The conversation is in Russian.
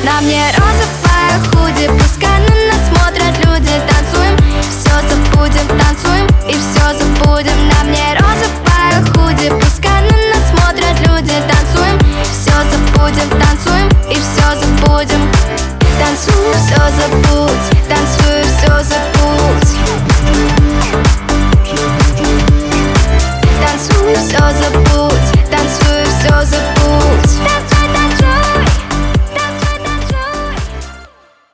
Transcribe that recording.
На мне розовая худи, пускай на нас смотрят люди. Танцуем, все забудем, танцуем и все забудем. На мне розовая худи, пускай на нас смотрят люди. Танцуем, все забудем, танцуем и все забудем. Танцуем, все забудем.